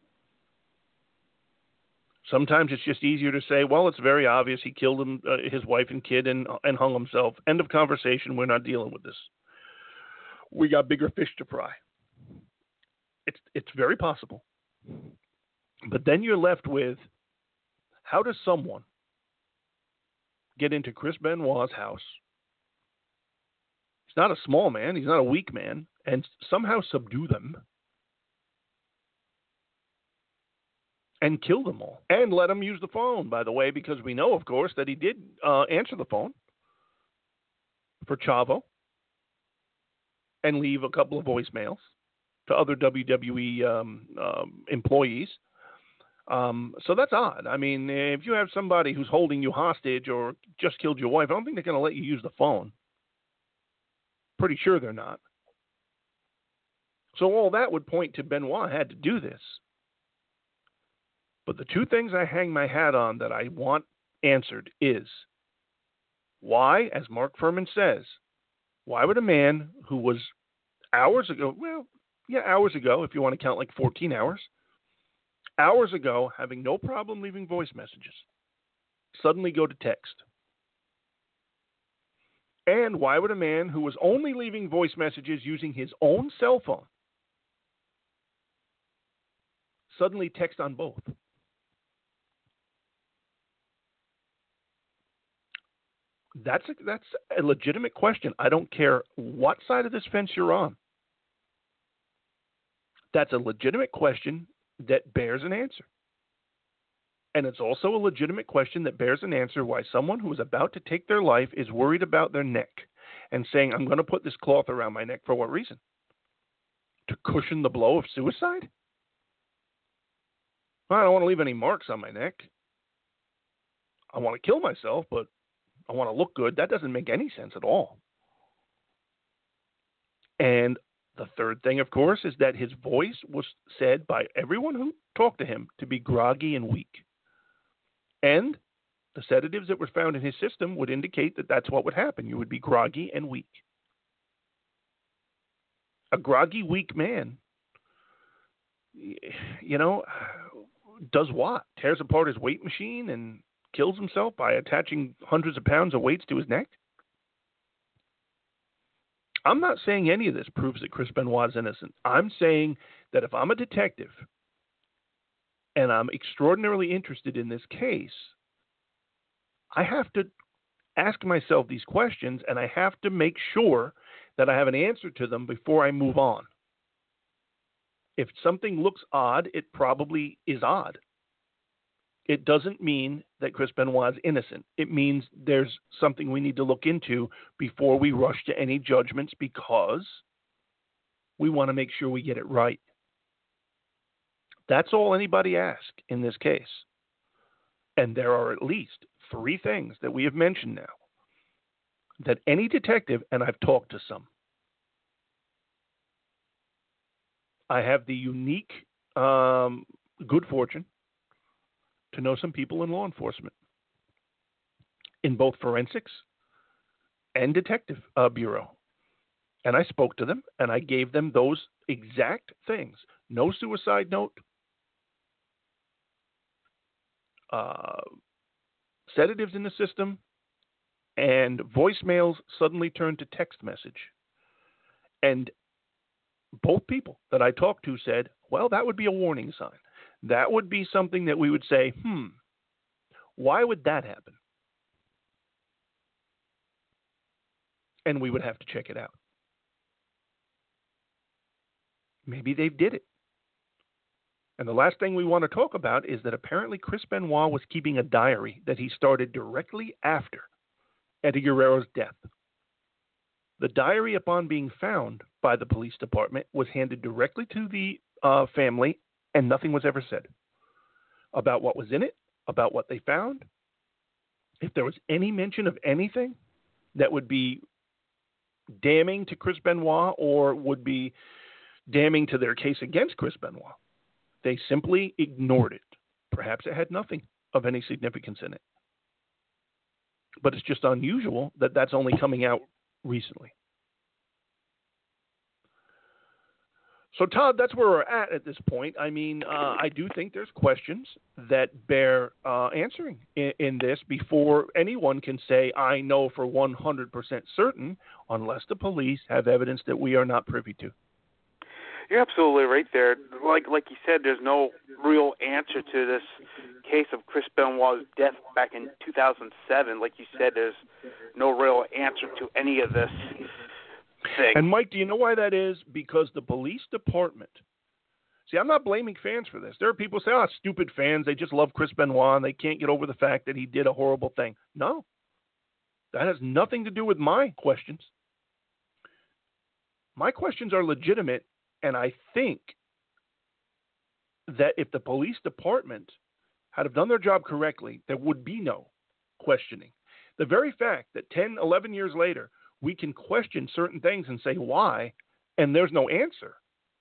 Sometimes it's just easier to say, well, it's very obvious he killed him, uh, his wife and kid and, and hung himself. End of conversation. We're not dealing with this. We got bigger fish to fry. It's, it's very possible. But then you're left with, how does someone get into Chris Benoit's house? He's not a small man. He's not a weak man. And somehow subdue them and kill them all. And let him use the phone, by the way, because we know, of course, that he did uh, answer the phone for Chavo and leave a couple of voicemails to other W W E um, um, employees. Um, so that's odd. I mean, if you have somebody who's holding you hostage or just killed your wife, I don't think they're going to let you use the phone. Pretty sure they're not. So all that would point to Benoit had to do this. But the two things I hang my hat on that I want answered is, Why, as Mark Furman says, why would a man who was hours ago, well, yeah, hours ago, if you want to count like fourteen hours, hours ago, having no problem leaving voice messages, suddenly go to text? And why would a man who was only leaving voice messages using his own cell phone suddenly text on both? That's a, that's a legitimate question. I don't care what side of this fence you're on. That's a legitimate question that bears an answer. And it's also a legitimate question that bears an answer why someone who is about to take their life is worried about their neck and saying, I'm going to put this cloth around my neck. For what reason? To cushion the blow of suicide? Well, I don't want to leave any marks on my neck. I want to kill myself, but I want to look good. That doesn't make any sense at all. And the third thing, of course, is that his voice was said by everyone who talked to him to be groggy and weak. And the sedatives that were found in his system would indicate that that's what would happen. You would be groggy and weak. A groggy, weak man, you know, does what? Tears apart his weight machine and kills himself by attaching hundreds of pounds of weights to his neck? I'm not saying any of this proves that Chris Benoit is innocent. I'm saying that if I'm a detective and I'm extraordinarily interested in this case, I have to ask myself these questions, and I have to make sure that I have an answer to them before I move on. If something looks odd, it probably is odd. It doesn't mean that Chris Benoit is innocent. It means there's something we need to look into before we rush to any judgments, because we want to make sure we get it right. That's all anybody asks in this case. And there are at least three things that we have mentioned now that any detective, and I've talked to some, I have the unique um, good fortune to know some people in law enforcement, in both forensics and detective uh, bureau. And I spoke to them, and I gave them those exact things. No suicide note, uh, sedatives in the system, and voicemails suddenly turned to text message. And both people that I talked to said, well, that would be a warning sign. That would be something that we would say, hmm, why would that happen? And we would have to check it out. Maybe they did it. And the last thing we want to talk about is that apparently Chris Benoit was keeping a diary that he started directly after Eddie Guerrero's death. The diary, upon being found by the police department, was handed directly to the uh, family, and nothing was ever said about what was in it, about what they found. If there was any mention of anything that would be damning to Chris Benoit or would be damning to their case against Chris Benoit, they simply ignored it. Perhaps it had nothing of any significance in it. But it's just unusual that that's only coming out recently. So, Todd, that's where we're at at this point. I mean, uh, I do think there's questions that bear uh, answering in, in this before anyone can say, I know for one hundred percent certain, unless the police have evidence that we are not privy to. You're absolutely right there. Like like you said, there's no real answer to this case of Chris Benoit's death back in two thousand seven. Like you said, there's no real answer to any of this thing. And, Mike, do you know why that is? Because the police department, see, I'm not blaming fans for this. There are people who say, oh, stupid fans, they just love Chris Benoit and they can't get over the fact that he did a horrible thing. No, that has nothing to do with my questions. My questions are legitimate. And I think that if the police department had have done their job correctly, there would be no questioning. The very fact that ten, eleven years later, we can question certain things and say why, and there's no answer,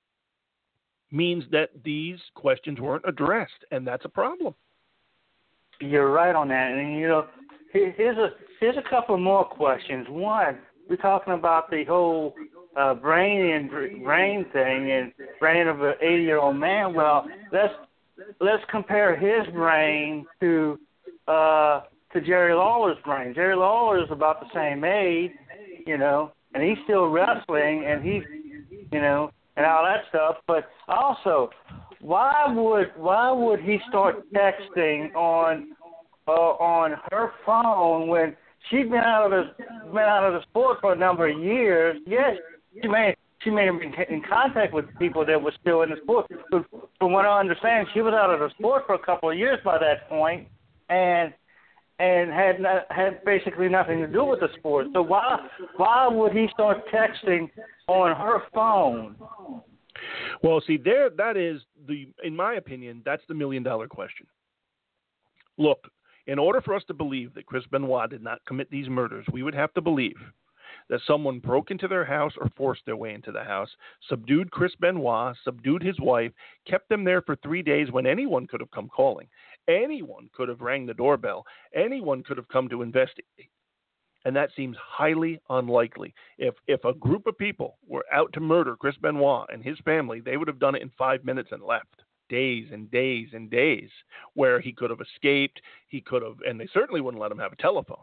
means that these questions weren't addressed, and that's a problem. you're right on that. And you know, here- here's a here's a couple more questions. One, we're talking about the whole uh, brain injury, brain thing, and brain of an eighty-year-old man. Well, let's let's compare his brain to uh, to Jerry Lawler's brain. Jerry Lawler is about the same age, you know, and he's still wrestling, and he's, you know, and all that stuff. But also, why would why would he start texting on uh, on her phone when she'd been out of the been out of the sport for a number of years? Yes, she may she may have been in contact with people that were still in the sport. But from what I understand, she was out of the sport for a couple of years by that point, and and had not, had basically nothing to do with the sport. So why why would he start texting on her phone? Well, see, there that is the, in my opinion, that's the million dollar question. Look, in order for us to believe that Chris Benoit did not commit these murders, we would have to believe that someone broke into their house or forced their way into the house, subdued Chris Benoit, subdued his wife, kept them there for three days when anyone could have come calling. Anyone could have rang the doorbell. Anyone could have come to investigate. And that seems highly unlikely. If if a group of people were out to murder Chris Benoit and his family, they would have done it in five minutes and left. Days and days and days where he could have escaped. He could have, and they certainly wouldn't let him have a telephone.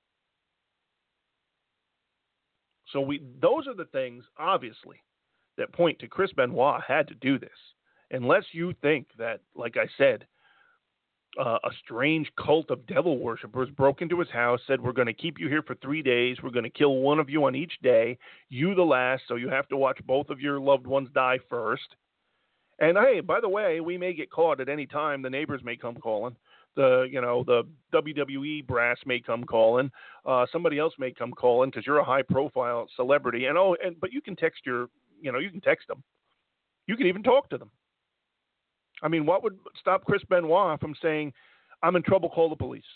So we those are the things, obviously, that point to Chris Benoit had to do this. Unless you think that, like I said, Uh, a strange cult of devil worshippers broke into his house, said, we're going to keep you here for three days. We're going to kill one of you on each day, you the last, so you have to watch both of your loved ones die first. And, hey, by the way, we may get caught at any time. The neighbors may come calling. The, you know, the W W E brass may come calling. Uh, somebody else may come calling because you're a high-profile celebrity. And, oh, and but you can text your, you know, you can text them. You can even talk to them. I mean, what would stop Chris Benoit from saying, I'm in trouble, call the police?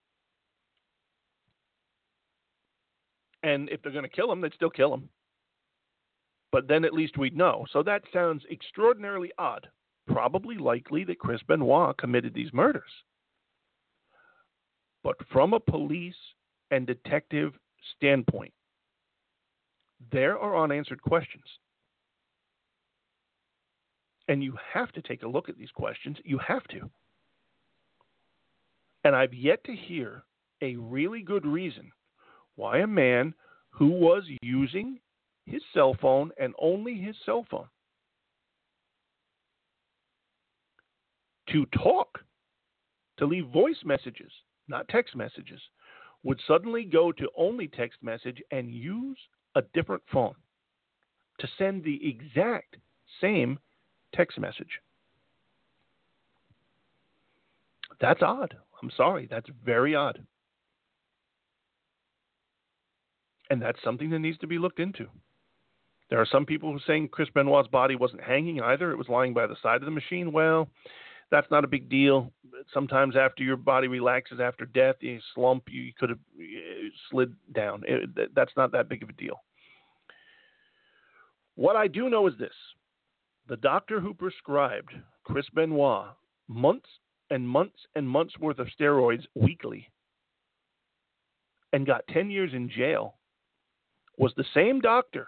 And if they're going to kill him, they'd still kill him. But then at least we'd know. So that sounds extraordinarily odd. Probably likely that Chris Benoit committed these murders. But from a police and detective standpoint, there are unanswered questions. And you have to take a look at these questions. You have to. And I've yet to hear a really good reason why a man who was using his cell phone and only his cell phone to talk, to leave voice messages, not text messages, would suddenly go to only text message and use a different phone to send the exact same text message. That's odd. I'm sorry. That's very odd. And that's something that needs to be looked into. There are some people who are saying Chris Benoit's body wasn't hanging either. It was lying by the side of the machine. Well, that's not a big deal. Sometimes after your body relaxes after death, you slump, you could have slid down. It, that's not that big of a deal. What I do know is this. The doctor who prescribed Chris Benoit months and months and months worth of steroids weekly and got ten years in jail was the same doctor,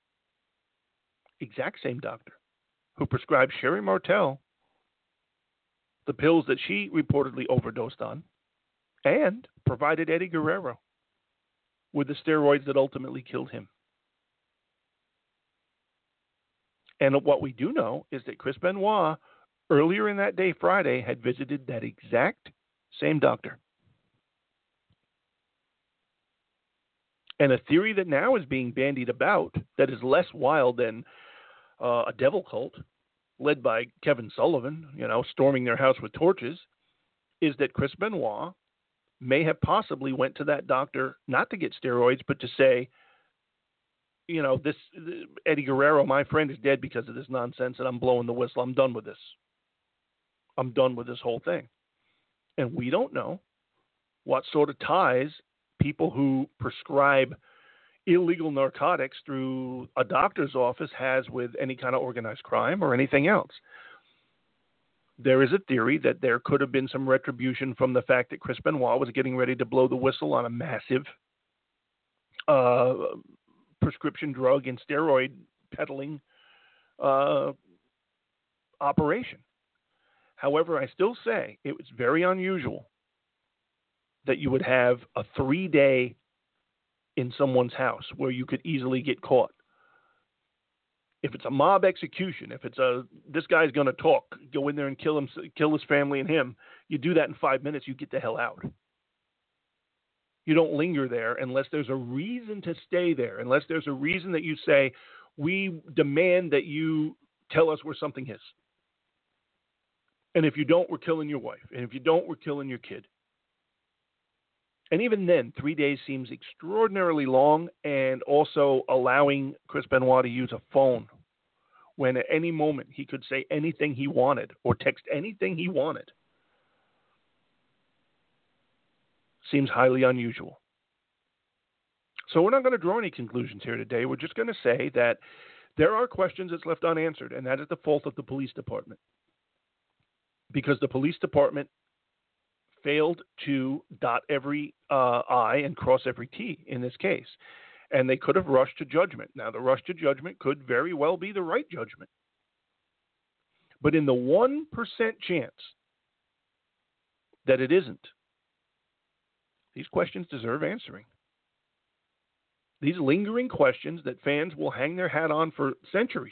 exact same doctor, who prescribed Sherry Martel the pills that she reportedly overdosed on and provided Eddie Guerrero with the steroids that ultimately killed him. And what we do know is that Chris Benoit, earlier in that day, Friday, had visited that exact same doctor. And a theory that now is being bandied about that is less wild than uh, a devil cult led by Kevin Sullivan, you know, storming their house with torches, is that Chris Benoit may have possibly went to that doctor not to get steroids, but to say, you know, this Eddie Guerrero, my friend, is dead because of this nonsense, and I'm blowing the whistle. I'm done with this. I'm done with this whole thing. And we don't know what sort of ties people who prescribe illegal narcotics through a doctor's office has with any kind of organized crime or anything else. there is a theory that there could have been some retribution from the fact that Chris Benoit was getting ready to blow the whistle on a massive uh, prescription drug and steroid peddling uh, operation. However, I still say it was very unusual that you would have a three-day in someone's house where you could easily get caught. If it's a mob execution, if it's a this guy's going to talk, go in there and kill him, kill his family and him, you do that in five minutes, you get the hell out. You don't linger there unless there's a reason to stay there, unless there's a reason that you say, we demand that you tell us where something is. And if you don't, we're killing your wife. And if you don't, we're killing your kid. And even then, three days seems extraordinarily long, and also allowing Chris Benoit to use a phone when at any moment he could say anything he wanted or text anything he wanted seems highly unusual. So we're not going to draw any conclusions here today. We're just going to say that there are questions that's left unanswered, and that is the fault of the police department. Because the police department failed to dot every uh, I and cross every T in this case. And they could have rushed to judgment. Now, the rush to judgment could very well be the right judgment. But in the one percent chance that it isn't, these questions deserve answering. These lingering questions that fans will hang their hat on for centuries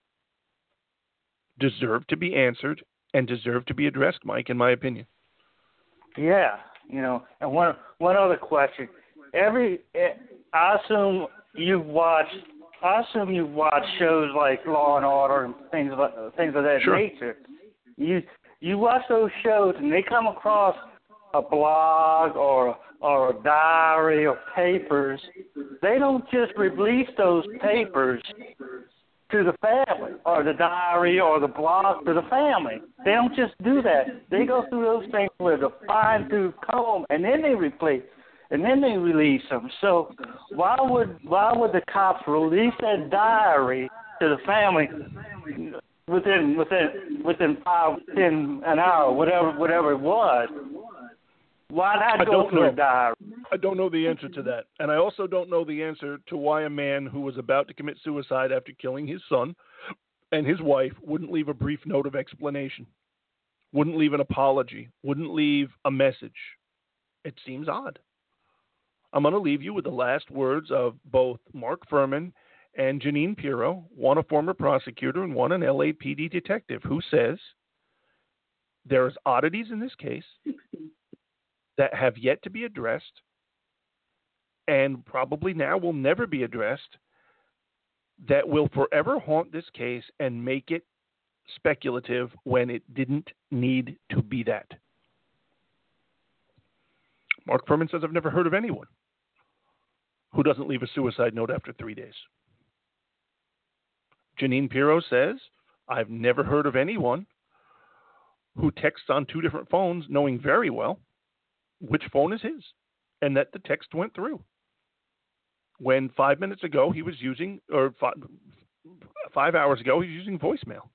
deserve to be answered and deserve to be addressed, Mike, in my opinion. Yeah, you know, and one one other question. Every, I assume you've watched, I assume you've watched shows like Law and Order and things of things of that Sure. nature. You you watch those shows and they come across a blog or or a diary or papers. They don't just release those papers to the family, or the diary, or the blog to the family. They don't just do that. They go through those things with a fine-tooth comb, and then they replace, and then they release them. So why would why would the cops release that diary to the family within within within five, ten, an hour, whatever whatever it was? Why not I go don't through know. a diary? I don't know the answer to that. And I also don't know the answer to why a man who was about to commit suicide after killing his son and his wife wouldn't leave a brief note of explanation, wouldn't leave an apology, wouldn't leave a message. It seems odd. I'm going to leave you with the last words of both Mark Furman and Janine Pirro, one a former prosecutor and one an L A P D detective, who says there's oddities in this case that have yet to be addressed and probably now will never be addressed, that will forever haunt this case and make it speculative when it didn't need to be that. Mark Furman says, I've never heard of anyone who doesn't leave a suicide note after three days. Janine Pirro says, I've never heard of anyone who texts on two different phones knowing very well which phone is his, and that the text went through. When five minutes ago he was using, or five, five hours ago he was using voicemail.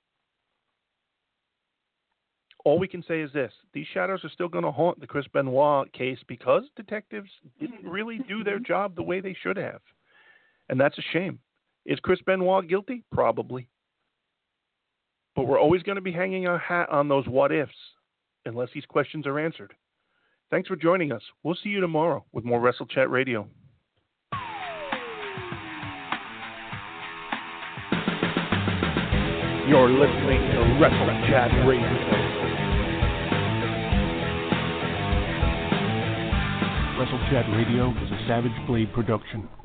All we can say is this: these shadows are still going to haunt the Chris Benoit case because detectives didn't really do their job the way they should have. And that's a shame. Is Chris Benoit guilty? Probably. But we're always going to be hanging our hat on those what-ifs unless these questions are answered. Thanks for joining us. We'll see you tomorrow with more Wrestle Chat Radio. You're listening to Wrestle Chat Radio. Wrestle Chat Radio is a Savage Blade production.